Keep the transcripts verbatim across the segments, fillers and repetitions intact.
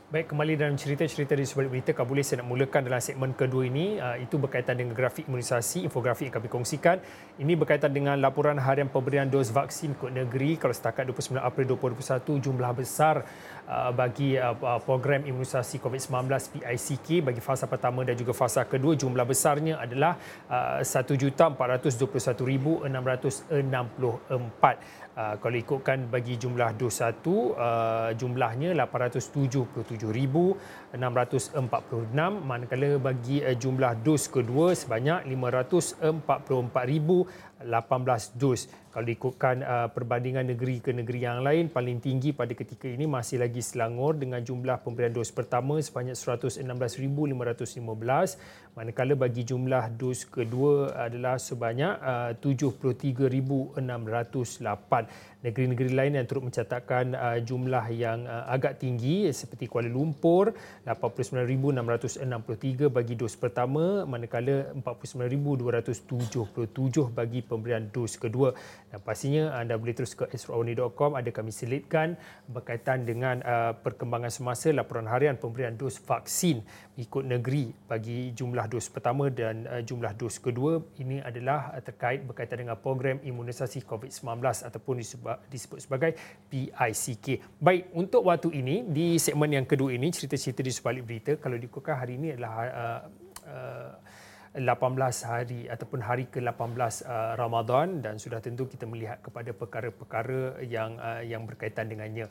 Baik, kembali dalam cerita-cerita di sebalik berita, kalau boleh saya nak mulakan dalam segmen kedua ini, uh, itu berkaitan dengan grafik imunisasi, infografik yang kami kongsikan. Ini berkaitan dengan laporan harian pemberian dos vaksin ke negeri. Kalau setakat dua puluh sembilan April dua ribu dua puluh satu, jumlah besar uh, bagi uh, program imunisasi covid sembilan belas P I C K bagi fasa pertama dan juga fasa kedua, jumlah besarnya adalah uh, satu juta empat ratus dua puluh satu ribu enam ratus enam puluh empat. Uh, kalau ikutkan bagi jumlah dos satu, uh, jumlahnya lapan ratus tujuh puluh tujuh ribu enam ratus empat puluh enam, manakala bagi uh, jumlah dos kedua sebanyak lima ratus empat puluh empat ribu lapan belas dos. Kalau diikutkan uh, perbandingan negeri ke negeri yang lain, paling tinggi pada ketika ini masih lagi Selangor dengan jumlah pemberian dos pertama sebanyak seratus enam belas ribu lima ratus lima belas, manakala bagi jumlah dos kedua adalah sebanyak uh, tujuh puluh tiga ribu enam ratus lapan. Negeri-negeri lain yang turut mencatatkan uh, jumlah yang uh, agak tinggi seperti Kuala Lumpur lapan puluh sembilan ribu enam ratus enam puluh tiga bagi dos pertama, manakala empat puluh sembilan ribu dua ratus tujuh puluh tujuh bagi pemberian dos kedua. Dan pastinya anda boleh terus ke esrawani dot com, ada kami selitkan berkaitan dengan uh, perkembangan semasa laporan harian pemberian dos vaksin ikut negeri bagi jumlah dos pertama dan uh, jumlah dos kedua. Ini adalah uh, terkait berkaitan dengan program imunisasi covid sembilan belas ataupun disebut, disebut sebagai P I C K. Baik, untuk waktu ini di segmen yang kedua ini, cerita-cerita di sebalik berita, kalau diikutkan hari ini adalah uh, uh, lapan belas hari ataupun hari ke lapan belas uh, Ramadan, dan sudah tentu kita melihat kepada perkara-perkara yang uh, yang berkaitan dengannya.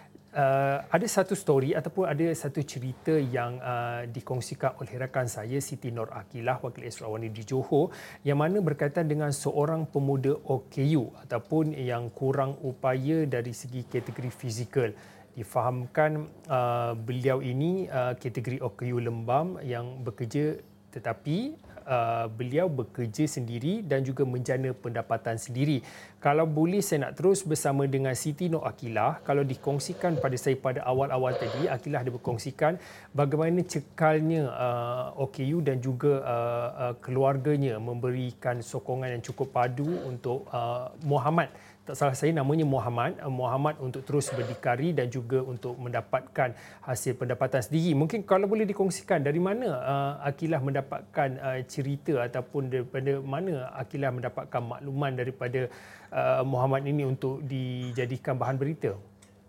Uh, ada satu story ataupun ada satu cerita yang uh, dikongsikan oleh rakan saya Siti Nur Akilah, wakil esrawani di Johor, yang mana berkaitan dengan seorang pemuda O K U ataupun yang kurang upaya dari segi kategori fizikal. Difahamkan uh, beliau ini uh, kategori O K U lembam yang bekerja, tetapi Uh, beliau bekerja sendiri dan juga menjana pendapatan sendiri. Kalau boleh saya nak terus bersama dengan Siti Nur Akilah. Kalau dikongsikan pada saya pada awal-awal tadi, Akilah ada berkongsikan bagaimana cekalnya uh, O K U dan juga uh, uh, keluarganya memberikan sokongan yang cukup padu untuk uh, Muhammad. Tak salah saya namanya Muhammad, Muhammad untuk terus berdikari dan juga untuk mendapatkan hasil pendapatan sendiri. Mungkin kalau boleh dikongsikan dari mana uh, Akilah mendapatkan uh, cerita ataupun daripada mana Akilah mendapatkan makluman daripada uh, Muhammad ini untuk dijadikan bahan berita.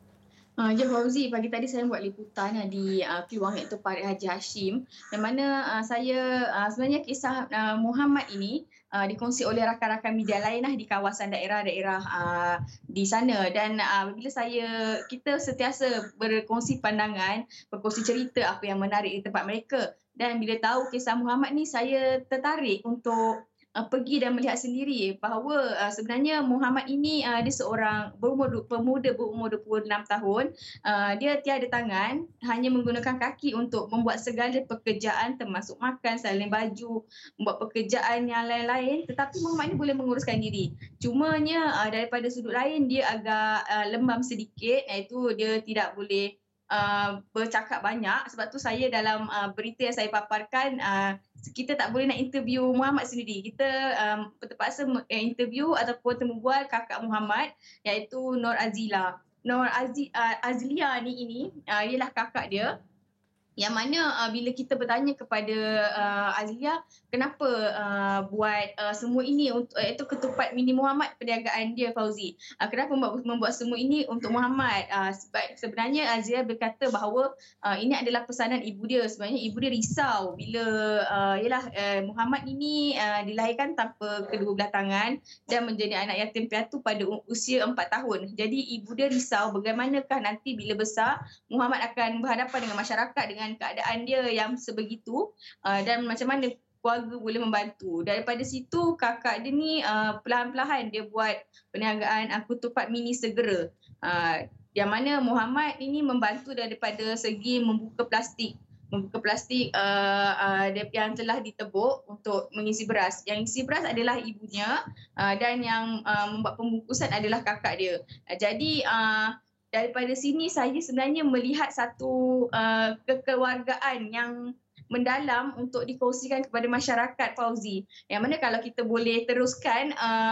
Uh, ya Fauzi, pagi tadi saya buat liputan uh, di uh, Peluang iaitu Parit Haji Hashim, yang mana uh, saya uh, sebenarnya kisah uh, Muhammad ini uh, dikongsi oleh rakan-rakan media lain lah di kawasan daerah-daerah uh, di sana, dan uh, bila saya kita sentiasa berkongsi pandangan, berkongsi cerita apa yang menarik di tempat mereka, dan bila tahu kisah Muhammad ni saya tertarik untuk Uh, pergi dan melihat sendiri bahawa uh, sebenarnya Muhammad ini uh, dia seorang berumur pemuda berumur dua puluh enam tahun. Uh, dia tiada tangan, hanya menggunakan kaki untuk membuat segala pekerjaan termasuk makan, salin baju, membuat pekerjaan yang lain-lain, tetapi Muhammad ini boleh menguruskan diri. Cumanya uh, daripada sudut lain dia agak uh, lembam sedikit, iaitu dia tidak boleh Uh, bercakap banyak. Sebab tu saya dalam uh, berita yang saya paparkan, uh, kita tak boleh nak interview Muhammad sendiri. Kita um, terpaksa interview ataupun temu bual kakak Muhammad, iaitu Nur Azila. Nur Azi, uh, Azlia ni ini uh, ialah kakak dia, yang mana uh, bila kita bertanya kepada uh, Azlia kenapa uh, buat uh, semua ini untuk uh, itu ketupat mini Muhammad, perniagaan dia Fauzi. Uh, kenapa membuat, membuat semua ini untuk Muhammad? Uh, sebab sebenarnya Azlia berkata bahawa uh, ini adalah pesanan ibu dia. Sebenarnya ibu dia risau bila uh, yalah uh, Muhammad ini uh, dilahirkan tanpa kedua belah tangan dan menjadi anak yatim piatu pada usia empat tahun. Jadi ibu dia risau bagaimanakah nanti bila besar Muhammad akan berhadapan dengan masyarakat dengan keadaan dia yang sebegitu, uh, dan macam mana keluarga boleh membantu. Daripada situ kakak dia ni uh, perlahan-lahan dia buat perniagaan uh, ketupat mini segera, uh, yang mana Muhammad ini membantu daripada segi membuka plastik membuka plastik uh, uh, yang telah ditebuk untuk mengisi beras. Yang isi beras adalah ibunya, uh, dan yang uh, membuat pembungkusan adalah kakak dia. Uh, jadi uh, daripada sini saya sebenarnya melihat satu uh, kekeluargaan yang mendalam untuk dikongsikan kepada masyarakat Fauzi. Yang mana kalau kita boleh teruskan, uh,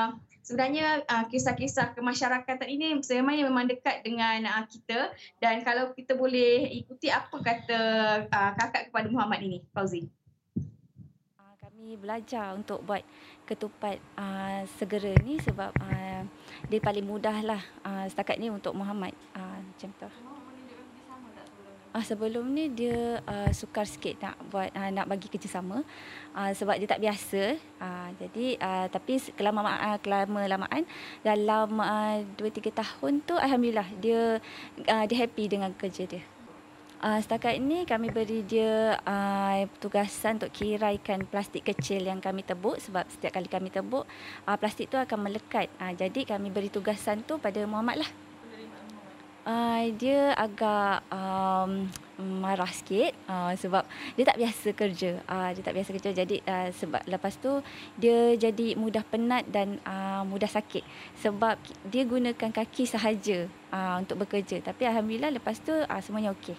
sebenarnya uh, kisah-kisah kemasyarakatan ini sebenarnya memang dekat dengan uh, kita, dan kalau kita boleh ikuti apa kata uh, kakak kepada Muhammad ini, Fauzi. Ah, Kami belajar untuk buat ketupat uh, segera ni sebab uh, dia paling mudah lah uh, setakat ni untuk Muhammad. Uh, macam tu. Uh, sebelum ni dia uh, sukar sikit nak buat uh, nak bagi kerjasama uh, sebab dia tak biasa. Uh, jadi uh, tapi kelama uh, kelama-lamaan dalam uh, dua tiga tahun tu alhamdulillah dia uh, dia happy dengan kerja dia. Uh, setakat ini kami beri dia uh, tugasan untuk kiraikan plastik kecil yang kami tebuk sebab setiap kali kami tebuk uh, plastik tu akan melekat. Uh, jadi kami beri tugasan tu pada Muhammad lah. Uh, dia agak um, marah sikit uh, sebab dia tak biasa kerja. Uh, dia tak biasa kerja jadi uh, sebab lepas tu dia jadi mudah penat dan uh, mudah sakit sebab dia gunakan kaki sahaja uh, untuk bekerja. Tapi alhamdulillah lepas tu uh, semuanya okey.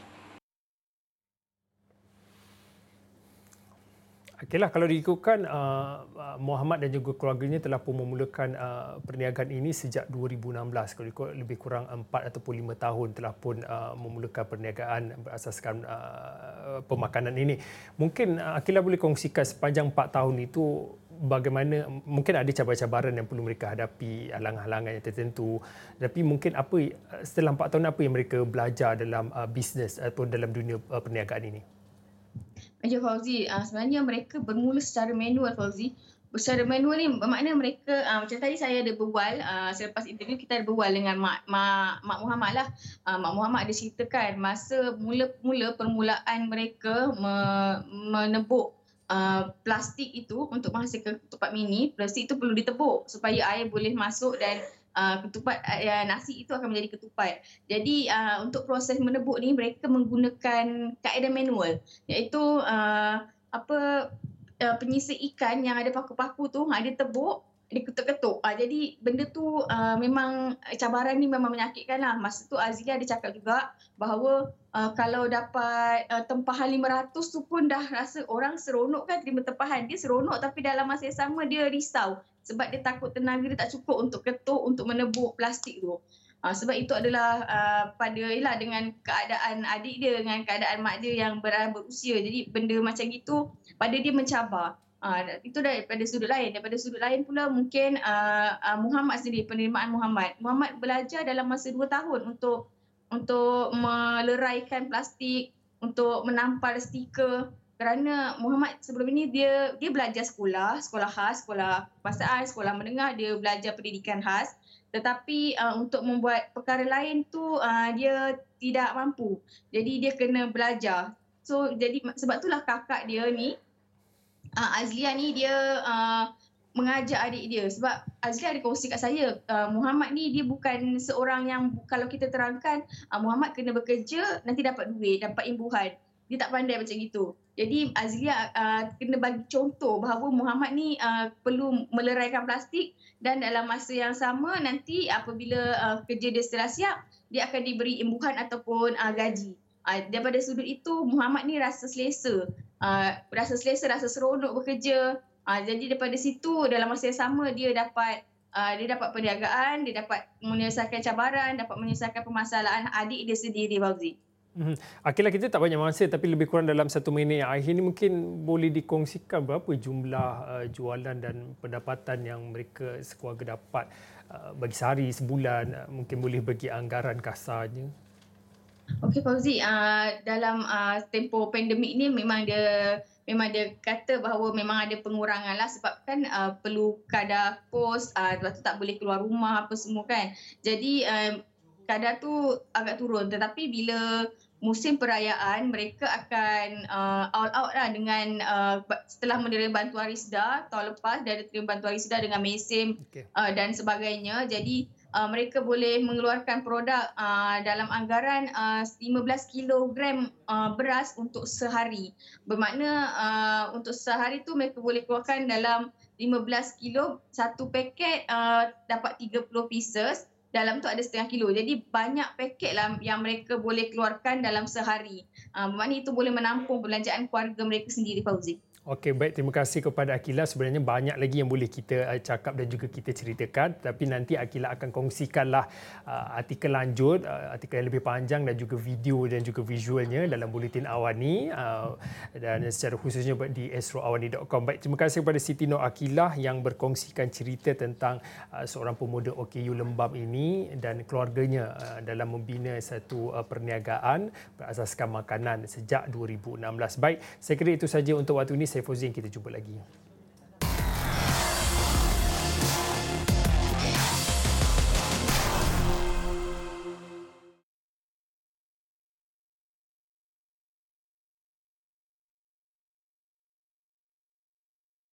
Okeylah, kalau diikutkan uh, Muhammad dan juga keluarganya telah pun memulakan uh, perniagaan ini sejak dua ribu enam belas. Kalau ikut lebih kurang empat ataupun lima tahun telah pun uh, memulakan perniagaan berasaskan uh, pemakanan ini. Mungkin uh, Aqilah boleh kongsikan sepanjang empat tahun itu bagaimana, mungkin ada cabaran-cabaran yang perlu mereka hadapi, halangan-halangan yang tertentu. Tapi mungkin apa setelah empat tahun apa yang mereka belajar dalam uh, bisnes ataupun dalam dunia uh, perniagaan ini? Ya Fauzi, uh, sebenarnya mereka bermula secara manual Fauzi. Secara manual ni bermakna mereka, uh, macam tadi saya ada berbual, uh, selepas interview kita ada berbual dengan Mak, Mak, Mak Muhammad lah. Uh, Mak Muhammad ada ceritakan masa mula-mula permulaan mereka me, menebuk uh, plastik itu untuk menghasilkan ketupat mini. Plastik itu perlu ditebuk supaya air boleh masuk dan Uh, ketupat uh, nasi itu akan menjadi ketupat. Jadi uh, untuk proses menebuk ni mereka menggunakan kaedah manual, iaitu uh, apa uh, penyisir ikan yang ada paku-paku tu uh, dia tebuk, dia ketuk-ketuk. Uh, jadi benda tu uh, memang cabaran ni memang menyakitkan lah. Masa tu Azlia ada cakap juga bahawa uh, kalau dapat uh, tempahan lima ratus tu pun dah rasa orang seronok kan terima tempahan. Dia seronok tapi dalam masa yang sama dia risau sebab dia takut tenaga dia tak cukup untuk ketuk, untuk menebuk plastik tu. Uh, sebab itu adalah uh, pada ialah dengan keadaan adik dia, dengan keadaan mak dia yang ber, berusia. Jadi benda macam itu pada dia mencabar. Uh, itu daripada sudut lain. Daripada sudut lain pula mungkin uh, uh, Muhammad sendiri, penerimaan Muhammad. Muhammad belajar dalam masa dua tahun untuk untuk meleraikan plastik, untuk menampal stiker. Kerana Muhammad sebelum ini dia dia belajar sekolah, sekolah khas, sekolah kebangsaan, sekolah menengah, dia belajar pendidikan khas. Tetapi uh, untuk membuat perkara lain tu uh, dia tidak mampu. Jadi dia kena belajar. So jadi sebab itulah kakak dia ni, uh, Azlia ni dia uh, mengajar adik dia. Sebab Azlia ada kongsi kat saya, uh, Muhammad ni dia bukan seorang yang kalau kita terangkan uh, Muhammad kena bekerja nanti dapat duit, dapat imbuhan. Dia tak pandai macam gitu. Jadi Azlia uh, kena bagi contoh bahawa Muhammad ni uh, perlu meleraikan plastik dan dalam masa yang sama nanti apabila uh, kerja dia setelah siap, dia akan diberi imbuhan ataupun uh, gaji. Uh, daripada sudut itu Muhammad ni rasa selesa. Uh, rasa selesa, rasa seronok bekerja. Uh, jadi daripada situ dalam masa yang sama dia dapat uh, dia dapat perniagaan, dia dapat menyelesaikan cabaran, dapat menyelesaikan permasalahan adik dia sendiri, Fauzi. Hmm. Aqilah, kita tak banyak masa tapi lebih kurang dalam satu minit yang akhir ini mungkin boleh dikongsikan berapa jumlah uh, jualan dan pendapatan yang mereka sekeluarga dapat uh, bagi sehari, sebulan, uh, mungkin boleh bagi anggaran kasarnya. Okey Fauzi, uh, dalam uh, tempoh pandemik ni memang dia memang dia kata bahawa memang ada pengurangan lah sebab kan uh, perlu kadar pos, uh, lepas tu tak boleh keluar rumah apa semua kan. Jadi uh, kadar tu agak turun, tetapi bila musim perayaan mereka akan uh, all out lah dengan uh, setelah menerima bantuan RISDA tahun lepas, dia ada terima bantuan RISDA dengan mesim okay. uh, dan sebagainya. Jadi uh, mereka boleh mengeluarkan produk uh, dalam anggaran uh, lima belas kilogram uh, beras untuk sehari. Bermakna uh, untuk sehari tu mereka boleh keluarkan dalam lima belas kilo, satu paket uh, dapat tiga puluh pieces. Dalam tu ada setengah kilo. Jadi banyak paket lah yang mereka boleh keluarkan dalam sehari. Uh, bermakna itu boleh menampung belanjaan keluarga mereka sendiri, Fauzi. Okey, baik. Terima kasih kepada Akila. Sebenarnya banyak lagi yang boleh kita uh, cakap dan juga kita ceritakan. Tapi nanti Akila akan kongsikanlah uh, artikel lanjut, uh, artikel yang lebih panjang dan juga video dan juga visualnya dalam Buletin Awani uh, dan secara khususnya di astro awani dot com. Baik, terima kasih kepada Siti Nur Akilah yang berkongsikan cerita tentang uh, seorang pemuda O K U Lembam ini dan keluarganya uh, dalam membina satu uh, perniagaan berasaskan makanan sejak dua ribu enam belas. Baik, saya kira itu saja untuk waktu ini. Saya Fauzin, kita jumpa lagi.